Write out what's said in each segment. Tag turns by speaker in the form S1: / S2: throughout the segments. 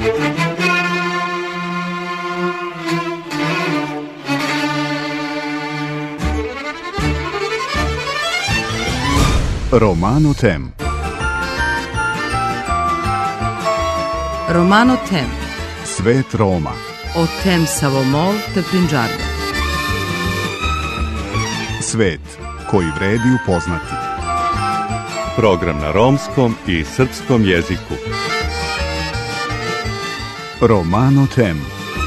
S1: Romano Tem.
S2: Romano Tem.
S1: Svet Roma.
S2: O Tem Savomol te Prinđarda.
S1: Svet koji vredi upoznati.
S3: Program na romskom i srpskom jeziku.
S1: Romano Tem.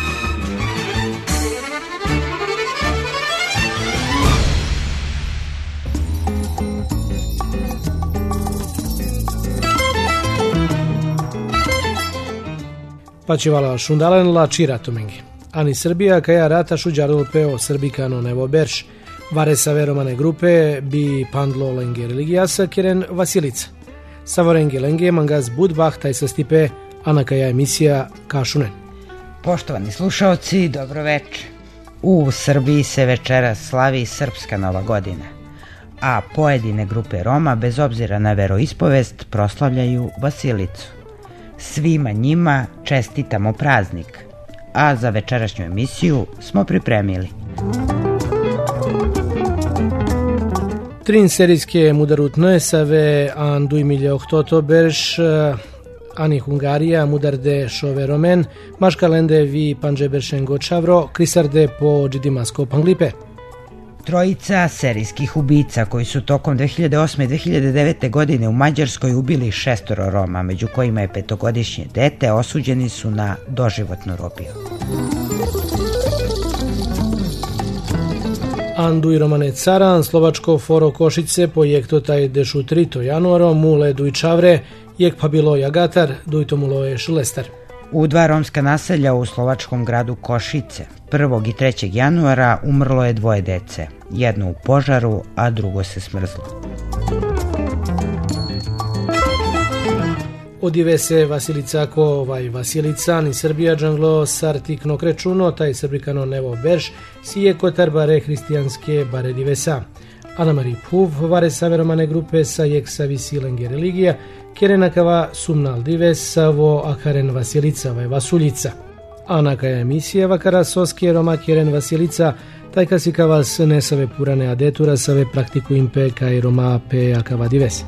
S4: Pačivala šundalen la čiratomengi. Ani Srbija kaja rata šuđarul peo srbikano nevo berš. Vare saveromane grupe bi pandlo lenge religijasa keren Vasilica. Savorenge lenge mangaz budbah taj sa stipe anakaja emisija Kašunen.
S5: Poštovani slušaoci, dobro večer. U Srbiji se večeras slavi Srpska Nova godina, a pojedine grupe Roma, bez obzira na veroispovest, proslavljaju Vasilicu. Svima njima čestitamo praznik, a za večerašnju emisiju smo pripremili
S4: Trin serijske mudarutne save an 2008 berš ani Hungarija mudarde šoveromen maškalende vi panđeberšen gočavro krisarde po džidimasko panglipe.
S5: Trojica serijskih ubica koji su tokom 2008. i 2009. godine u Mađarskoj ubili 6 Roma, među kojima je 5-godišnje dete, osuđeni su na doživotnu robiju.
S4: Anduj Romane Caran, Slovačko foro Košice, projekto taj dešu 3. januaro, mule duj čavre, jek pa bilo jagatar, duj to mulo je šilestar.
S5: U 2 romska naselja u slovačkom gradu Košice 1. i 3. januara umrlo je 2 dece, jedno u požaru, a drugo se smrzlo.
S4: Odive se Vasilicako Vasilica, ni Srbija džanglo sartikno krečuno, taj srbikano nevo berš, sije kotar bare hristijanske bare divesa. Ana Mari Puv, vare saveromane grupe sa jek sa visilenge religija, kerenakava sumnal dives savo akaren Vasilica Vasuljica. Anakaja emisija vakara soske Roma keren Vasilica, taj kasikava s nesave purane adetura save praktiku impe kaj Roma pe akava dives.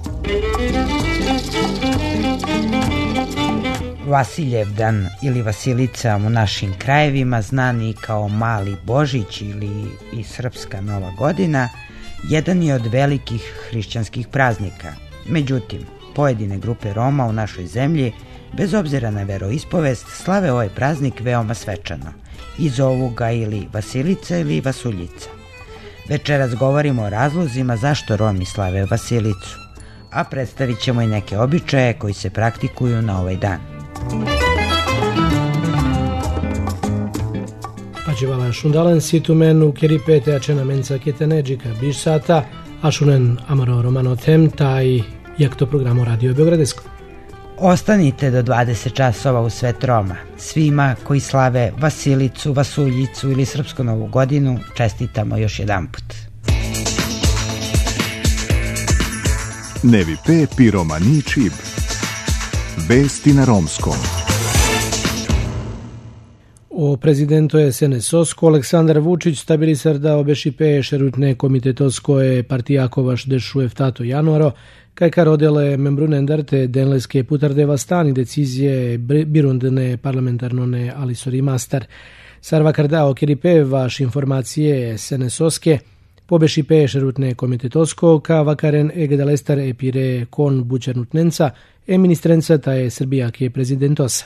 S5: Vasiljevdan ili Vasilica u našim krajevima, znani kao Mali Božić ili i Srpska Nova godina, jedan je od velikih hrišćanskih praznika. Međutim, pojedine grupe Roma u našoj zemlji, bez obzira na veroispovest, slave ovaj praznik veoma svečano i zovu ga ili Vasilica ili Vasuljica. Večeras govorimo o razlozima zašto Romi slave Vasilicu, a predstavit ćemo i neke običaje koji se praktikuju na ovaj dan.
S4: Pačivala šundalen situmen u keripete ačena menca ketenedžika bišsata, ašunen amaro Romano Tem, taj jak to programo Radio Beogradesko.
S5: Ostanite do 20 časova u Svet Roma. Svima koji slave Vasilicu, Vasuljicu ili Srpsku Novu godinu čestitamo još jedanput.
S1: Nevi pe piromani čib. Vesti na romskom.
S4: O prezidentu SNS-osko Aleksandar Vučić stabilisar da obešipe šerutne komitetoskoje partijakovaš dešu eftato januaro, kaj karodele membrunendarte denleske putarde vastani decizije birundne parlamentarnone alisori mastar. Sarva kardao keripe vaš informacije SNS-oske pobešipe šerutne komitetosko ka vakaren egedalestar epire kon bučernutnenca ministrenca ta je Srbija ke prezidentosa.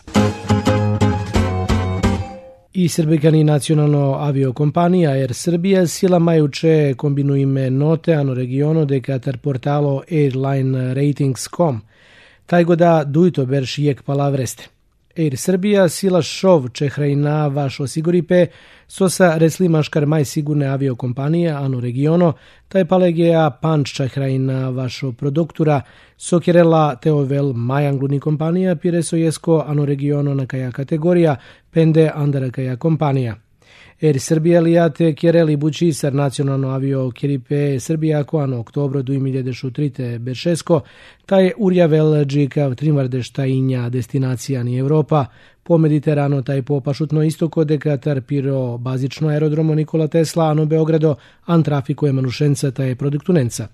S4: I srbikani nacionalno aviokompanija Air Srbija sila majuče kombinujme note ano regiono de katar portalo airlineratings.com. Taj goda dujto berš jek palavreste. Air Srbija sila šov čehrajna vaš osiguripe sosa reslimaškar maj sigurne aviokompanije ano regiono taj palegea panč čehrajna vašo produktura sokjerela teovel majangluni kompanija pireso jesko ano regiono na kaja kategorija pende andara kaja kompanija. Air Serbia liate chiareli Bucisar nazionalno avio chiripe Serbiako ano oktobro 2023 Beršesko, taj urjavel džikav trimvardešta inja destinacijani Evropa, po Mediterano taj po pašutno istoko dekatar piro bazično aerodromo Nikola Tesla, ano Beogrado, an trafiko je manušenca taj produktunenca.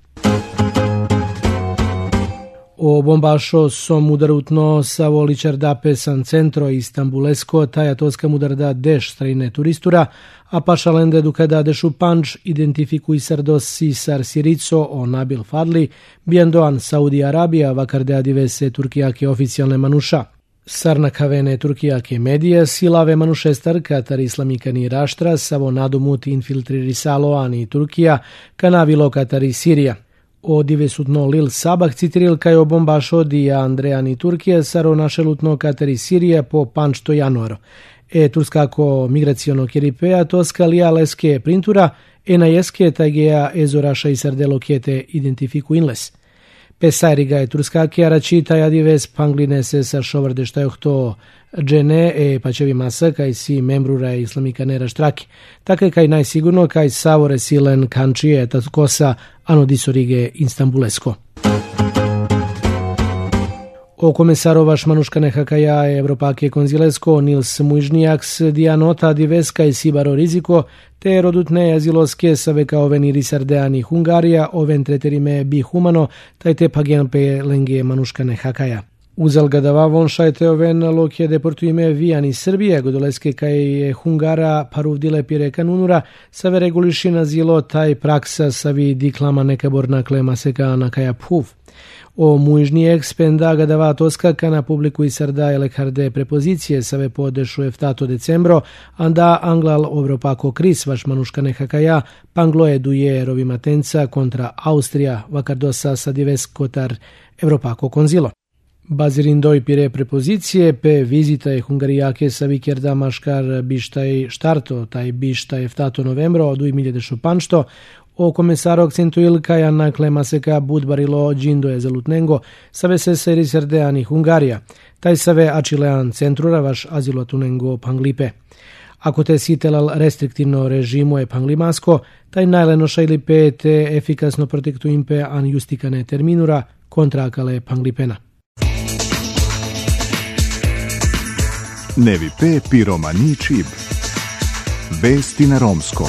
S4: O bombašo som udarutno sa voličar dape san centro Istanbulesko, taja toska mudarda deš strajne turistura, a pašalende dukada dešu panč identifikuj sardos sisar sirico o Nabil Fadli, biendoan Saudi Arabia vakarde adivese Turkijake oficijalne manuša. Sarnakavene Turkijake medije silave manušestar katar islamikani raštra savo nadomut infiltririsalo ani Turkija kanavilo katari Sirija. O divesutno Lil Sabah citiril kaj o bombašo di Andreani Turkije saro našelutno katari Sirije po pančto januaro. Turskako migraciono keripea toska lialeske printura na jeske tajgeja ezoraša i sardelo kete identifiku inles. Pesajriga je turskake arači taj adives pangline se sa šovrde šta to džene pačevi masa kaj si membrura islamika raštraki. Tako kaj najsigurno kaj savore silen kančije tatkosa anodisorige Istanbulesko. O komesarovaš manuškane hakaja Evropake konzilesko Nils Mujžnijaks dianota diveska i sibaro riziko te rodutne aziloske save kao veni risardeani Hungarija oven treterime bi humano taj te pagenpe lenge manuškane hakaja. Uzal gadava von šajte oven lokje deportuime vijani Srbije godoleske kaj Hungara paruvdile pire kanunura save reguliši nazilo taj praksa savi diklama nekaborna klema seka na kaja puv. O mužnijeg spenda gadava toska kana publiku i sarda elekarde prepozicije save podešu eftato decembro, anda anglal Evropako kris vaš manuškane hakaja panglo eduje rovimatenca kontra Austrija vakardosa sa dives kotar Evropako konzilo. Bazirindoj pire prepozicije pe vizita je Hungarijake sa vikerda maškar bištaj štarto, taj bištaj eftato novembro od 2000 panšto, o komesaro akcentuil kaja na klemaseka budbarilo džindo je zalutnengo, save se seri serdeani Hungarija, taj save ačilean centrura vaš azilotunengo panglipe. Ako te sitelal restriktivno režimo je panglimasko, taj najleno šajlipe te efikasno protektuimpe an justikane terminura kontrakale panglipena.
S1: Nevi pe piromani čib. Vesti na romskom.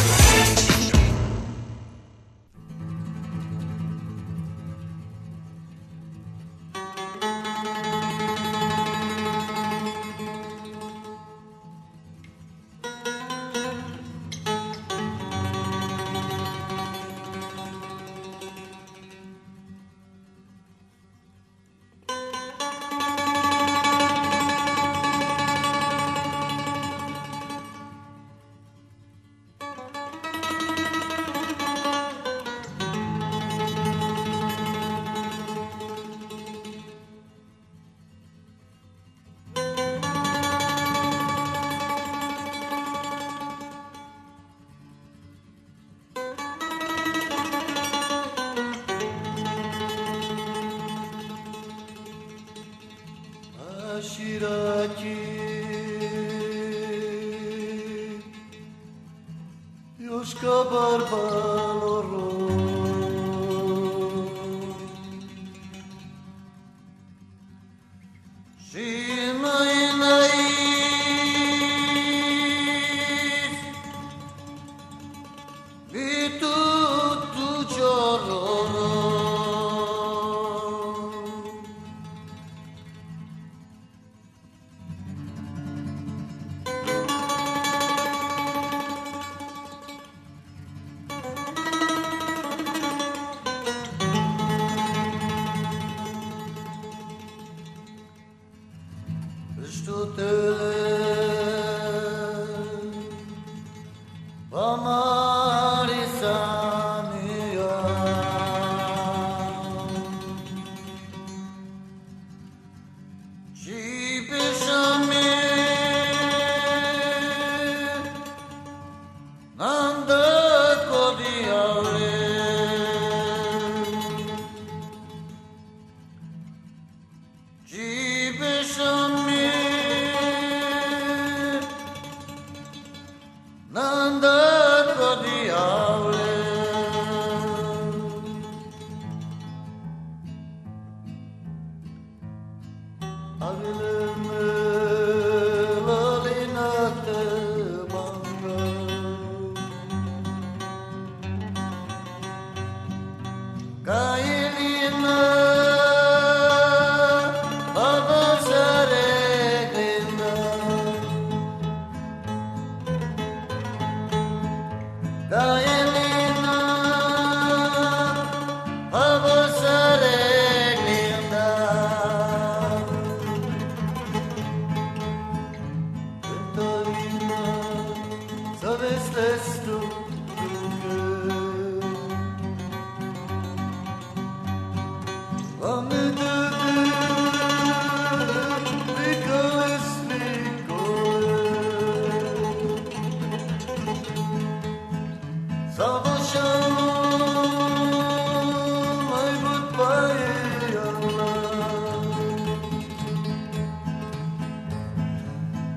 S6: Shiraki Yoshka barbaloro Shimainai Vitu tu chororo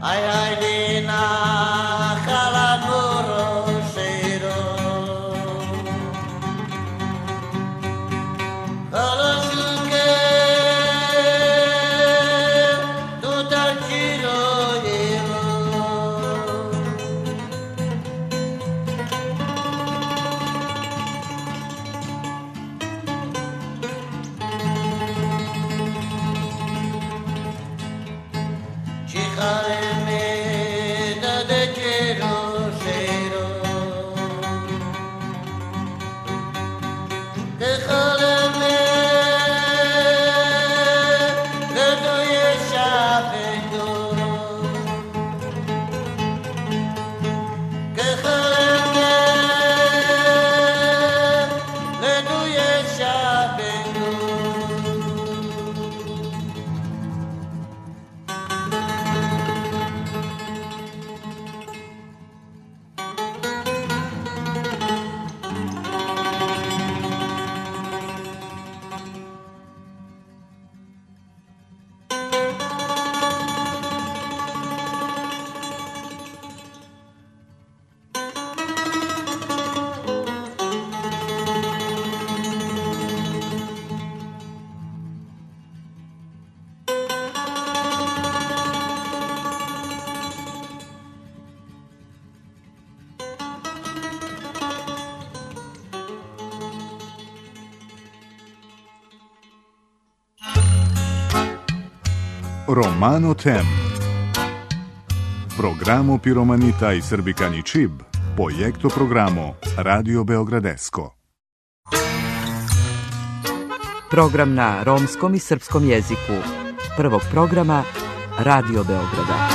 S6: Ai ai dina calanuro shiro Alasuke tuta chiro yero Chikare
S1: Romano Tem. Programo Piromanita i Srbikani Čib, projekto programo Radio Beogradesko.
S2: Program na romskom i srpskom jeziku. Prvog programa Radio Beograda.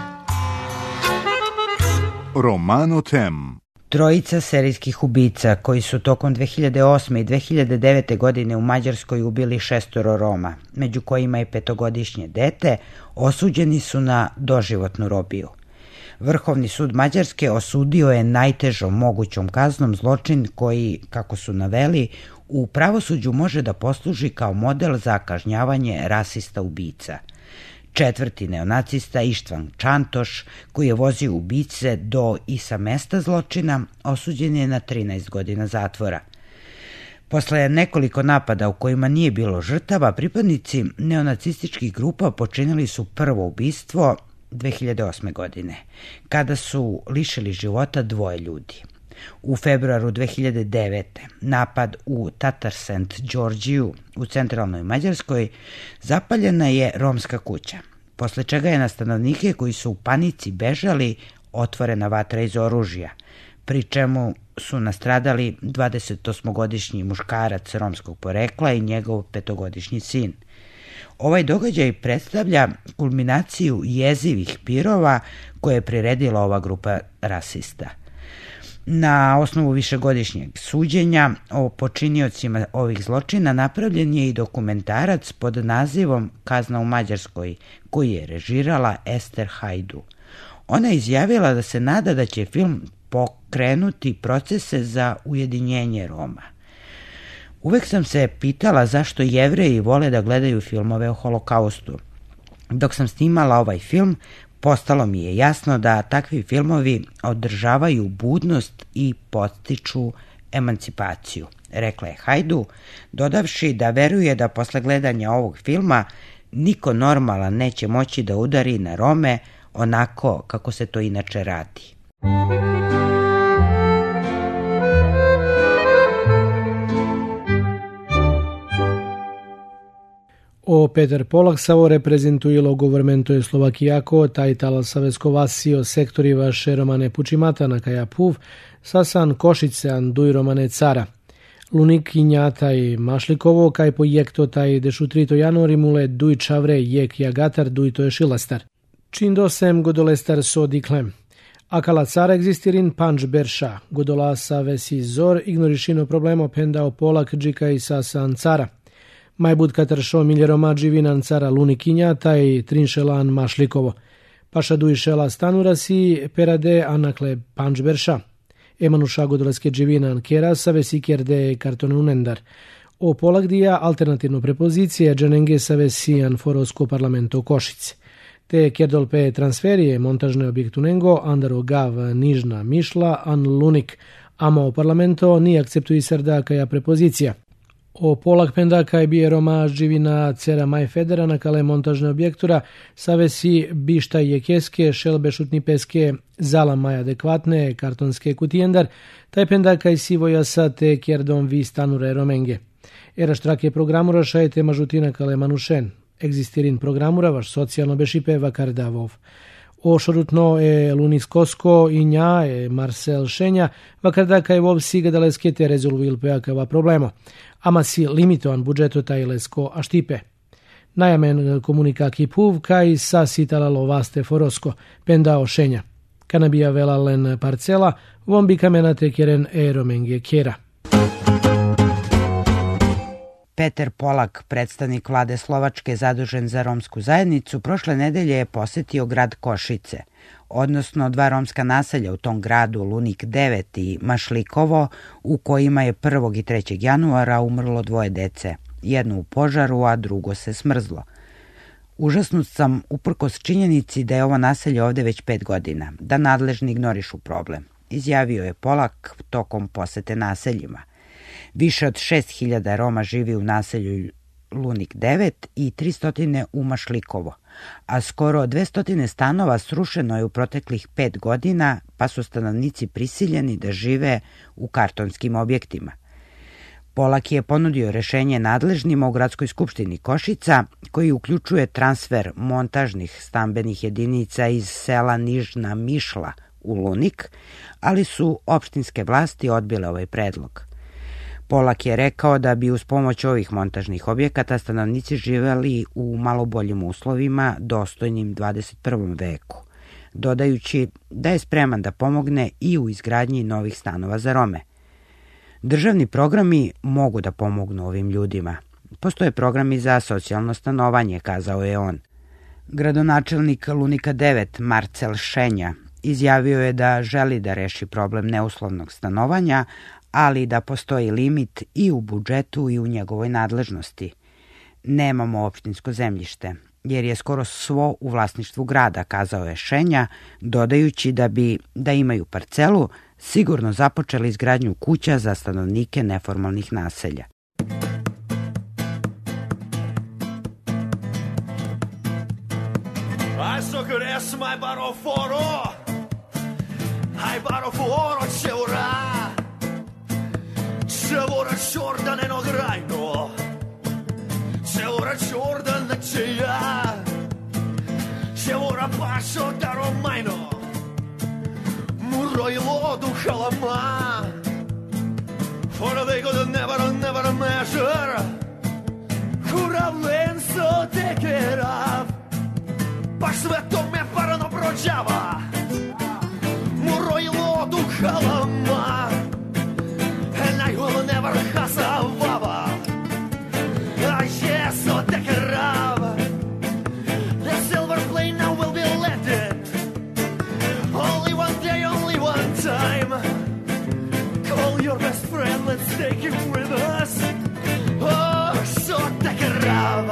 S1: Romano Tem.
S5: Trojica serijskih ubica koji su tokom 2008. i 2009. godine u Mađarskoj ubili 6 Roma, među kojima je 5-godišnje dete, osuđeni su na doživotnu robiju. Vrhovni sud Mađarske osudio je najtežom mogućom kaznom zločin koji, kako su naveli, u pravosuđu može da posluži kao model za kažnjavanje rasista ubica. 4. neonacista Ištvan Čantoš, koji je vozio ubice do i sa mesta zločina, osuđen je na 13 godina zatvora. Posle nekoliko napada u kojima nije bilo žrtava, pripadnici neonacističkih grupa počinili su prvo ubistvo 2008. godine, kada su lišili života 2 ljudi. U februaru 2009. napad u Tatar St. Đorđiju u centralnoj Mađarskoj zapaljena je romska kuća, posle čega je na stanovnike koji su u panici bežali otvorena vatra iz oružja, pri čemu su nastradali 28-godišnji muškarac romskog porekla i njegov 5-godišnji sin. Ovaj događaj predstavlja kulminaciju jezivih pirova koje je priredila ova grupa rasista. Na osnovu višegodišnjeg suđenja o počiniocima ovih zločina napravljen je i dokumentarac pod nazivom Kazna u Mađarskoj, koji je režirala Ester Hajdu. Ona je izjavila da se nada da će film pokrenuti procese za ujedinjenje Roma. Uvek sam se pitala zašto Jevreji vole da gledaju filmove o Holokaustu. Dok sam snimala ovaj film, postalo mi je jasno da takvi filmovi održavaju budnost i podstiču emancipaciju, rekla je Hajdu, dodavši da veruje da posle gledanja ovog filma niko normalan neće moći da udari na Rome onako kako se to inače radi.
S4: O Peter Polaksavo reprezentujilo govormento Slovakijako, taj talasavsko vasio sektori vaše romane Pučimata na Kajapuv, sasan Košice Anduj romane Cara. Lunik Injataj Mašlikovo, kaj projekto taj dešutrito janorimule duj čavre jek jagatar duj to je šilastar. Čindosem godolestar so diklem. Akala cara egzistirin panč berša, godola sa vesi zor ignorišino problemo pendao Polak džika i sasan cara. Majbud katršo miljeroma dživinan cara Lunikinja, taj trinšelan Mašlikovo. Paša dujšela stanurasi perade anakle pančberša. Emanuša godoleske dživinan kera sa vesikerde kartonunendar. O Polak dija alternativno prepozicije dženenge sa vesijan forosko parlamento Košice. Te kerdolpe transferije montažne objektunengo andaro gav nižna mišla an lunik, amo parlamento ni akceptui serda kaja prepozicija. O polak pendaka je bije Roma živina cera maj federana kale montažne objektura, savesi bišta jekeske, šelbe šutni peske, zala maj adekvatne, kartonske kutijendar, taj pendaka i sivoja sa te kjerdom vi stanure romenge. Era štrake programura šaje tema žutina kale manušen. Egzistirin programura vaš socijalno bešipe vakardavov. O šorutno e Lunis Kosko i nja e Marcel Šenja vakardaka je vov siga da leskete rezolvil peakava problemo. Ama si limitoan budžeto taj lesko a štipe. Najamen komunikaki puv kaj sa sitalalo vaste forosko, pendao Šenja. Kanabija velalen parcela, vombi kamenate kjeren e romenge kjera.
S5: Peter Polak, predstavnik vlade Slovačke zadužen za romsku zajednicu, prošle nedelje je posetio grad Košice, odnosno 2 romska naselja u tom gradu, Lunik 9 i Mašlikovo, u kojima je 1. i 3. januara umrlo 2 dece, jedno u požaru, a drugo se smrzlo. Užasnut sam uprkos činjenici da je ovo naselje ovde već 5 godina, da nadležni ignorišu problem, izjavio je Polak tokom posete naseljima. Više od 6.000 Roma živi u naselju Lunik 9 i 300 u Mašlikovo, a skoro 200 stanova srušeno je u proteklih 5 godina, pa su stanovnici prisiljeni da žive u kartonskim objektima. Polak je ponudio rešenje nadležnima u Gradskoj skupštini Košica, koji uključuje transfer montažnih stambenih jedinica iz sela Nižna Mišla u Lunik, ali su opštinske vlasti odbile ovaj predlog. Polak je rekao da bi uz pomoć ovih montažnih objekata stanovnici živeli u malo boljim uslovima dostojnim 21. veku, dodajući da je spreman da pomogne i u izgradnji novih stanova za Rome. Državni programi mogu da pomognu ovim ljudima. Postoje programi za socijalno stanovanje, kazao je on. Gradonačelnik Lunika 9, Marcel Šenja, izjavio je da želi da reši problem neuslovnog stanovanja, ali da postoji limit i u budžetu i u njegovoj nadležnosti. Nemamo opštinsko zemljište, jer je skoro svo u vlasništvu grada, kazao je Šenja, dodajući da imaju parcelu, sigurno započeli izgradnju kuća za stanovnike neformalnih naselja.
S7: C'è ora ciorda neno grajno, c'è ora ciorda na ceja, c'è ora pašo da romajno, muro i lodu halama, for they go never measure, hura lenso tekerav, baš sve to me parano prođava, muro i lodu halama. I will never hustle, Baba. I yes, so take it up. The silver plane now will be landed. Only one day, only one time. Call your best friend, let's take him with us. Oh, so take it up.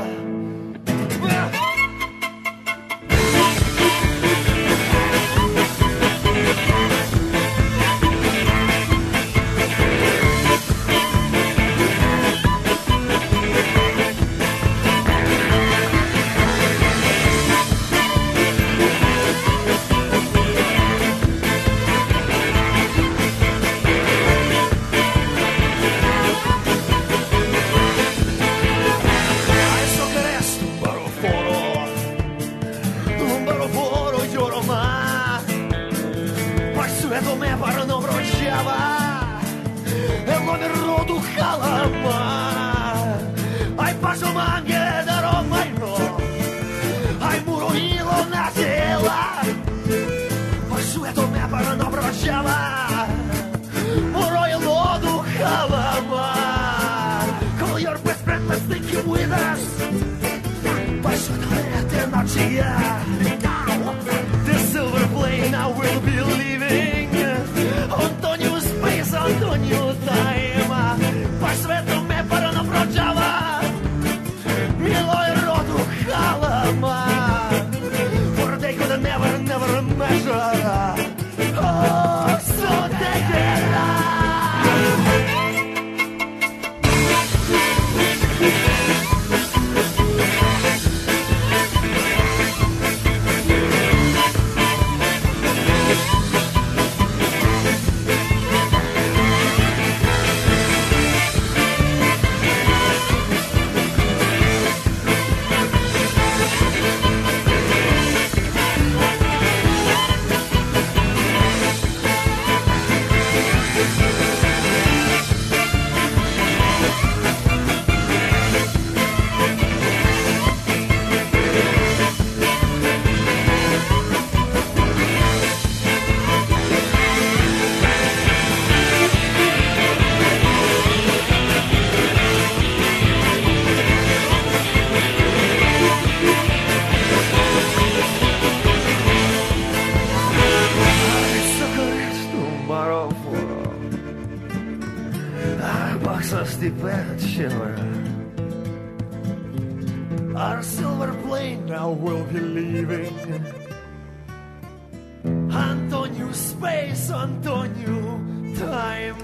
S7: With us, but so glad they're not here. never measure. Oh, so take it out. Our silver plane now will be leaving. Antonio space, Antonio time.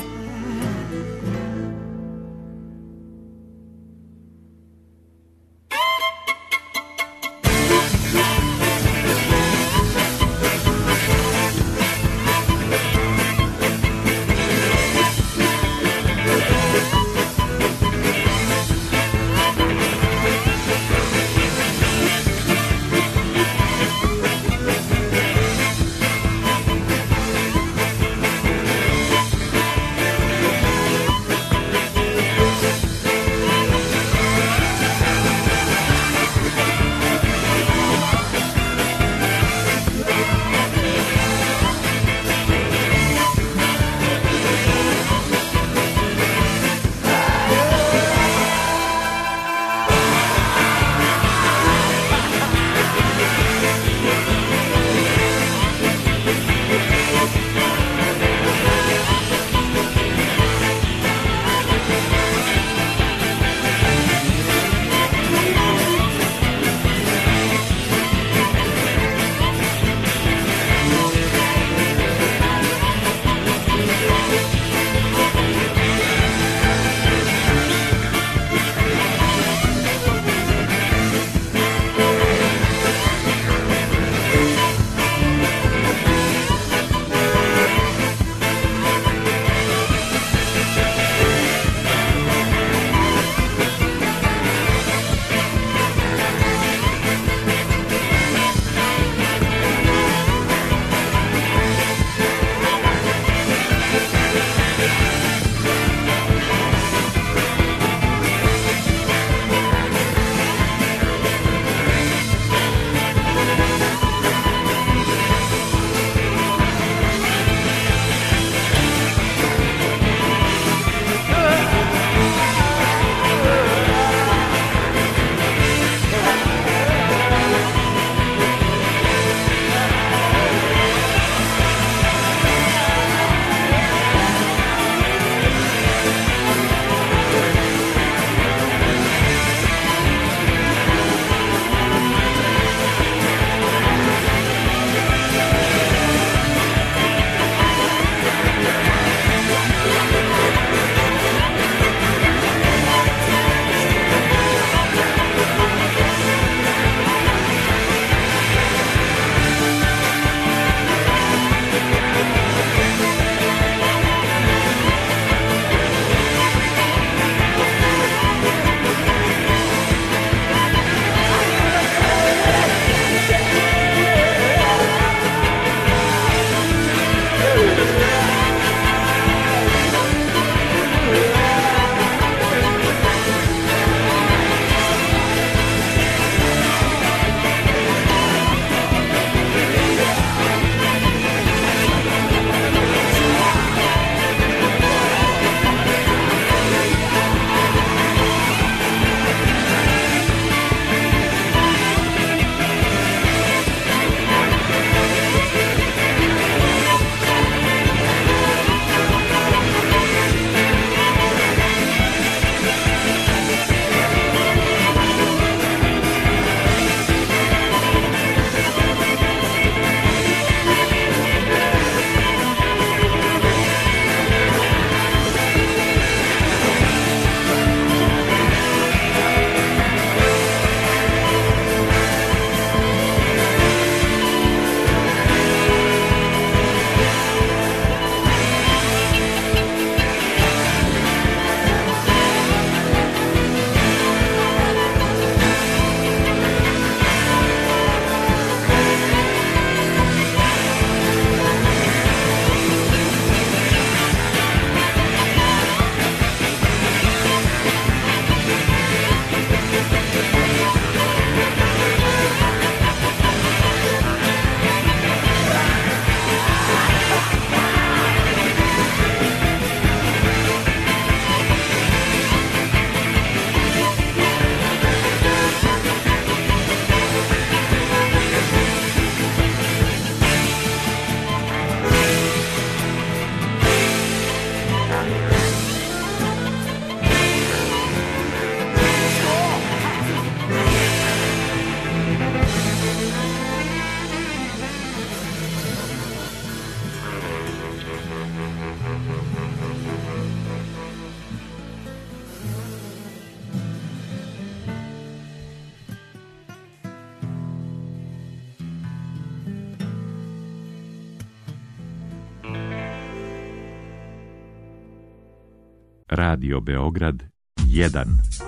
S3: Radio Beograd 1.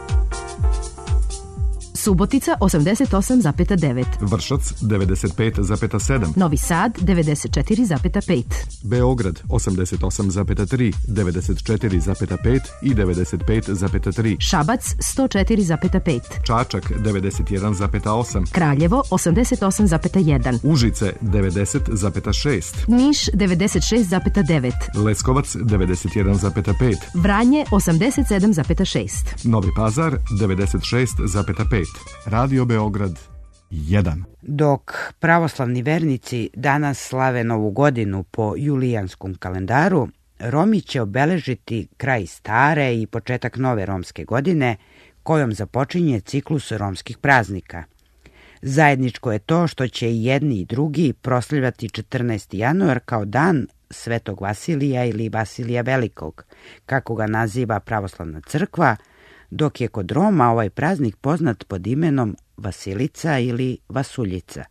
S8: Subotica 88,9.
S1: Vršac 95,7.
S8: Novi Sad 94,5.
S1: Beograd 88,3, 94,5 i 95,3.
S8: Šabac 104,5.
S1: Čačak 91,8.
S8: Kraljevo 88,1.
S1: Užice 90,6.
S8: Niš 96,9.
S1: Leskovac 91,5.
S8: Vranje 87,6.
S1: Novi Pazar 96,5. Radio Beograd 1.
S5: Dok pravoslavni vernici danas slave Novu godinu po julijanskom kalendaru, Romi će obeležiti kraj stare i početak nove romske godine, kojom započinje ciklus romskih praznika. Zajedničko je to što će i jedni i drugi proslavljati 14. januar kao dan Svetog Vasilija ili Vasilija Velikog, kako ga naziva pravoslavna crkva, dok je kod Roma ovaj praznik poznat pod imenom Vasilica ili Vasuljica.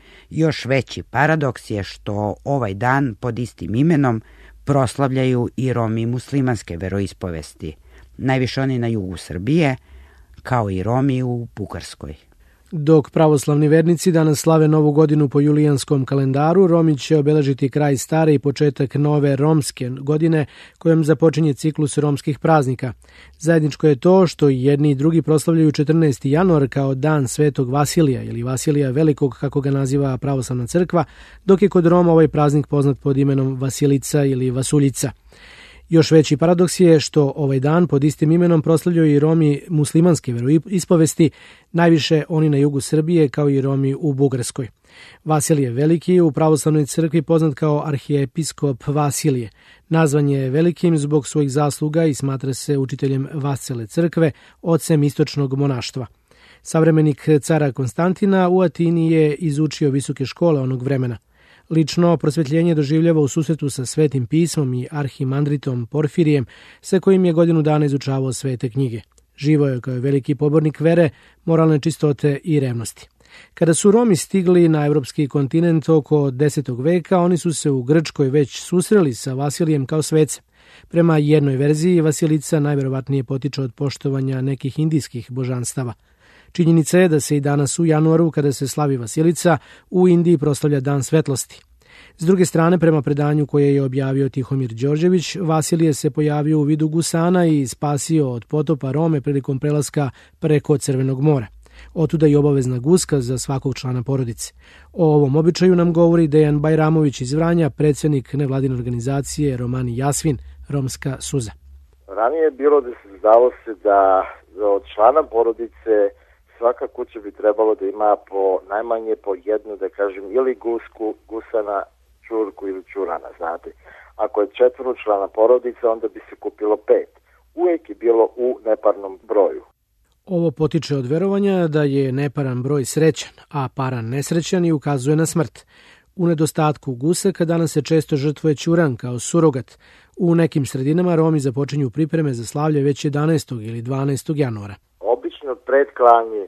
S5: Još veći paradoks je što ovaj dan pod istim imenom proslavljaju i Romi muslimanske veroispovesti, najviše oni na jugu Srbije, kao i Romi u Bugarskoj.
S4: Dok pravoslavni vernici danas slave Novu godinu po julijanskom kalendaru, Romi će obeležiti kraj stare i početak nove romske godine, kojom započinje ciklus romskih praznika. Zajedničko je to što i jedni i drugi proslavljaju 14. januar kao dan Svetog Vasilija ili Vasilija Velikog, kako ga naziva pravoslavna crkva, dok je kod Roma ovaj praznik poznat pod imenom Vasilica ili Vasuljica. Još veći paradoks je što ovaj dan pod istim imenom proslavljaju i Romi muslimanske veroispovesti, najviše oni na jugu Srbije kao i Romi u Bugarskoj. Vasilije Veliki u pravoslavnoj crkvi poznat kao arhijepiskop Vasilije. Nazvan je velikim zbog svojih zasluga i smatra se učiteljem Vascele crkve, ocem istočnog monaštva. Savremenik cara Konstantina u Atini je izučio visoke škole onog vremena. Lično prosvetljenje doživljava u susretu sa Svetim pismom i arhimandritom Porfirijem, sa kojim je godinu dana izučavao svete knjige. Živo je kao veliki pobornik vere, moralne čistote i revnosti. Kada su Romi stigli na evropski kontinent oko 10. veka, oni su se u Grčkoj već susreli sa Vasilijem kao svecem. Prema jednoj verziji, Vasilica najverovatnije potiče od poštovanja nekih indijskih božanstava. Činjenica je da se i danas u januaru, kada se slavi Vasilica, u Indiji proslavlja Dan svetlosti. S druge strane, prema predanju koje je objavio Tihomir Đorđević, Vasilije se pojavio u vidu gusana i spasio od potopa Rome prilikom prelaska preko Crvenog mora. Otuda i obavezna guska za svakog člana porodice. O ovom običaju nam govori Dejan Bajramović iz Vranja, predsjednik nevladine organizacije Romani Jasvin, Romska suza.
S9: Ranije je bilo da se zdalo se da od člana porodice svaka kuća bi trebalo da ima najmanje po jednu, da kažem, ili gusku, gusana, čurku ili čurana, znate. Ako je 4-člana porodica, onda bi se kupilo 5. Uvijek je bilo u neparnom broju.
S4: Ovo potiče od verovanja da je neparan broj srećan, a paran nesrećan i ukazuje na smrt. U nedostatku gusaka danas se često žrtvuje ćuran kao surogat. U nekim sredinama Romi započinju pripreme za slavlje već 11. ili 12. januara.
S9: Obično pred klanje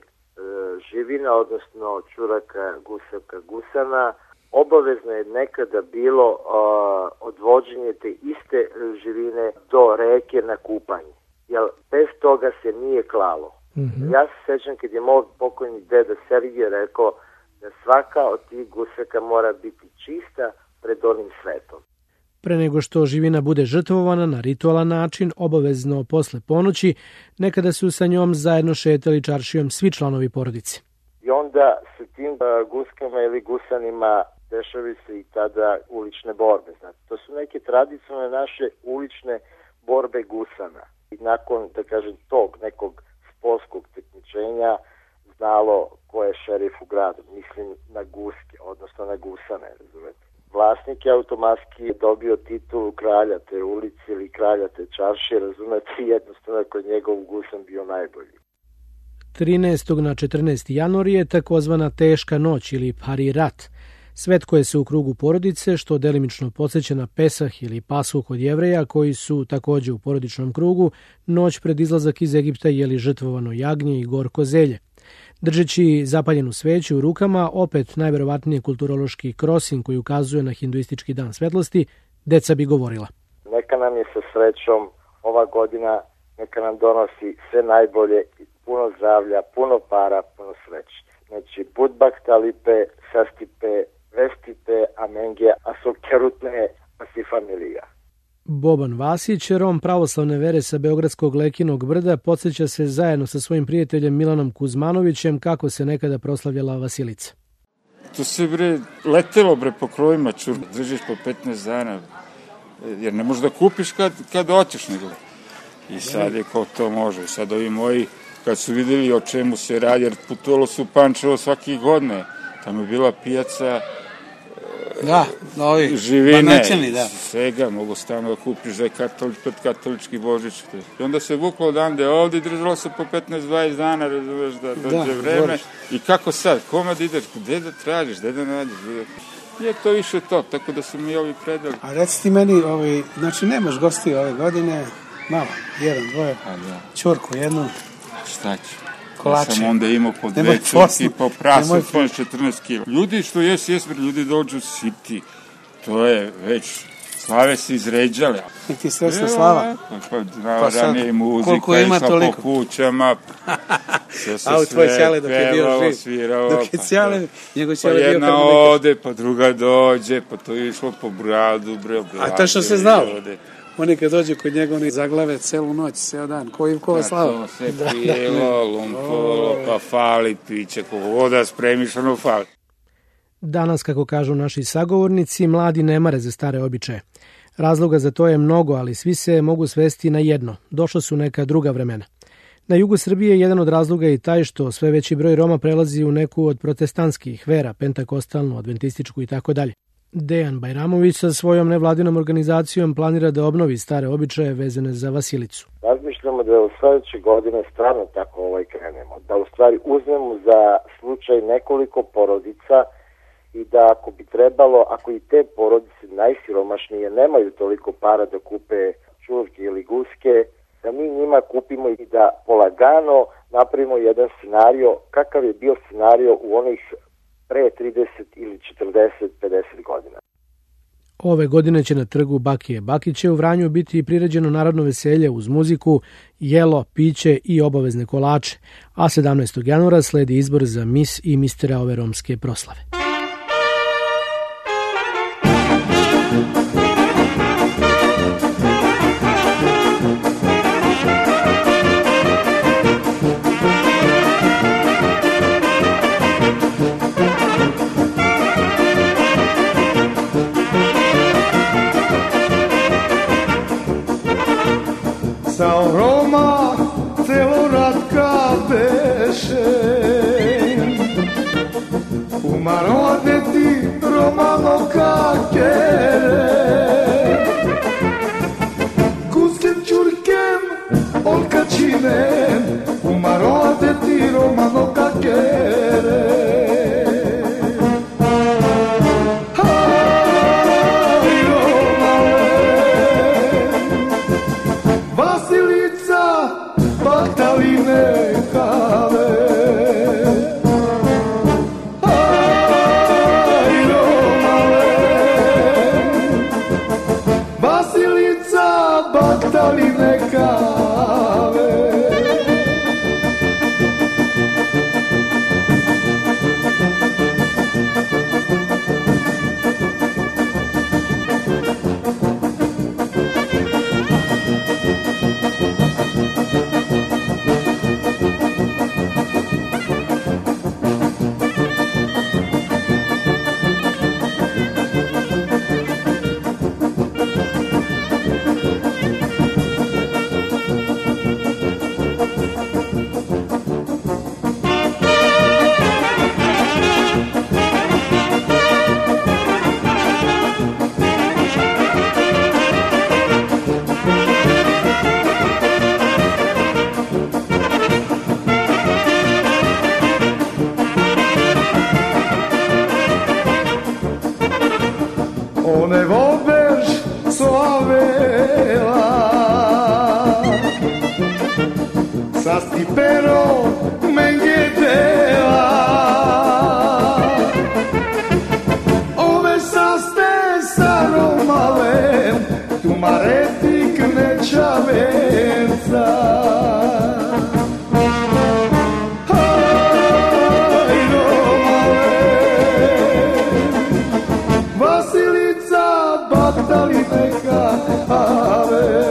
S9: živina, odnosno čuraka, gusaka, gusana, obavezno je nekada bilo odvođenje te iste živine do reke na kupanje. Jer bez toga se nije klalo. Ja se sećam kad je moj pokojni deda Sergije rekao da svaka od tih gusaka mora biti čista pred onim svetom.
S4: Pre nego što živina bude žrtvovana na ritualan način, obavezno posle ponoći, nekada su sa njom zajedno šetali čaršijom svi članovi porodice.
S9: I onda sa tim guskama ili gusanima dešavaju se i tada ulične borbe. Znači, to su neke tradicionalne naše ulične borbe gusana. I nakon, da kažem, tog nekog sportskog takmičenja znalo ko je šerif u gradu. Mislim na guske, odnosno na gusane, razumete. Vlasnik je automatski dobio titulu kralja te ulici ili kralja te čaršije, razumete, jednostavno ako je njegov gusan bio najbolji.
S4: 13. na 14. januar je takozvana teška noć ili Harirat, svet koje se u krugu porodice, što delimično podsjeća na Pesah ili Pashu kod Jevreja, koji su također u porodičnom krugu, noć pred izlazak iz Egipta jeli žrtvovano jagnje i gorko zelje. Držeći zapaljenu sveću u rukama, opet najverovatnije kulturološki krosin koji ukazuje na hinduistički dan svetlosti, deca bi govorila.
S9: Neka nam je sa srećom ova godina neka nam donosi sve najbolje, puno zdravlja, puno para, puno sreće. Znači, budbak talipe, sastipe, vestite, amengija, asokjerutne, asi familija.
S4: Boban Vasić, Rom pravoslavne vere sa Beogradskog Lekinog brda, podsjeća se zajedno sa svojim prijateljem Milanom Kuzmanovićem kako se nekada proslavljala Vasilica.
S10: Tu se letelo po krojima, držiš po 15 dana, jer ne možeš da kupiš kad hoćeš nego. I sad je ko to može. Sad ovi moji, kad su vidjeli o čemu se radi, jer putovalo su u Pančevo svake godine, tamo je bila pijaca živine, svega, mogu stano da kupiš da je katolički Božić. I onda se vuklo odande ovde i držalo se po 15-20 dana, razumeš, da dođe vreme. I kako sad, kome da ideš, gde da tražiš, gde da nađeš, nije to više to, tako da su mi ovi predali.
S11: A reci ti meni, znači nemaš gosti ove godine, malo, jedan, dvoje, čurku jednu.
S10: Šta ću?
S11: Kolače.
S10: Ja sam onda imao po 2 čurke, po prasu, 14 kila. Ljudi što ljudi dođu siti, to je već, slave se izređale.
S11: I ti srećna slava.
S10: Pa sad, koliko ima toliko? Po kućama, sve se sve pevalo, sviralo.
S11: Dok je cijale, njegov cijale bio
S10: jedna ode, pa druga dođe, pa to je išlo po bradu,
S11: A to što se znao? Oni kad dođu kod njega, oni zaglave celu noć, ceo dan. Ko slava?
S10: To se pijelo, lumpolo, pa fali piće, kogo voda spremiš, ono fali.
S4: Danas, kako kažu naši sagovornici, mladi ne mare za stare običaje. Razloga za to je mnogo, ali svi se mogu svesti na jedno. Došla su neka druga vremena. Na jugu Srbije jedan od razloga je i taj što sve veći broj Roma prelazi u neku od protestantskih vera, pentakostalnu, adventističku i tako dalje. Dejan Bajramović sa svojom nevladinom organizacijom planira da obnovi stare običaje vezane za Vasilicu.
S9: Razmišljamo da u sledeće godine stvarno tako krenemo, da u stvari uzmemo za slučaj nekoliko porodica i da ako bi trebalo, ako i te porodice najsiromašnije nemaju toliko para da kupe čurke ili guske, da mi njima kupimo i da polagano napravimo jedan scenario, kakav je bio scenario u onih pre 30 ili 40-50 godina.
S4: Ove godine će na trgu Bakije Bakiće u Vranju biti priređeno narodno veselje uz muziku, jelo, piće i obavezne kolače, a 17. januara sledi izbor za mis i mistera ove romske proslave.
S7: Sao Roma celoratka beše, umaro deti Romano kakere, kuskem čurkem olkačinem, umaro deti Romano kakere. veća venca. Vasilica, batali neka ave.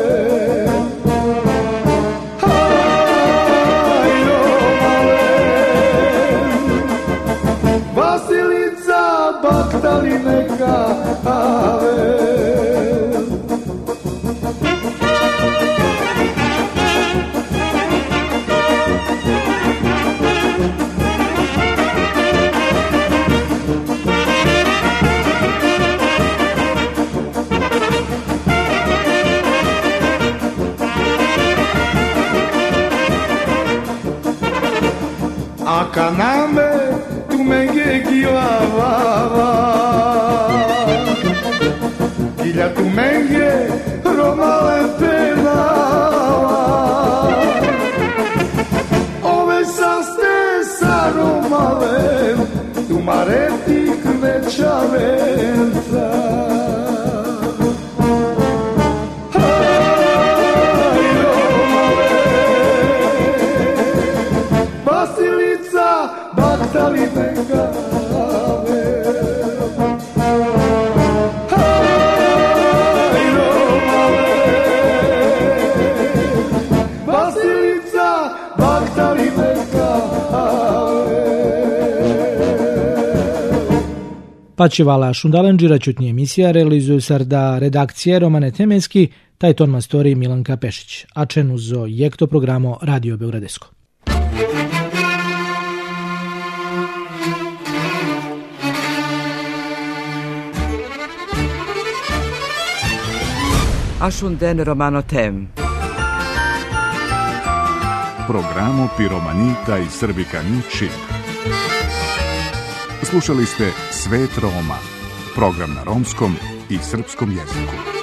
S7: Vasilica, batali neka ave. Akaname tu menge gilavava, gilja tu menge romale penava. Ove saste sa romalem, tu maretik veća venca. Batali neka ave. Aj, romale. Vasilica, batali neka ave.
S4: Pačivala Šundalenđira čutnji emisija realizuju sarda redakcije Romane Temenski, taj ton mastori Milanka Pešić, a čenu zo jekto programo Radio Beogradesko.
S2: Ashunden Romano Tem.
S1: Programo Piromanita i Srbikani Čib. Slušali ste Svet Roma, program na romskom i srpskom jeziku.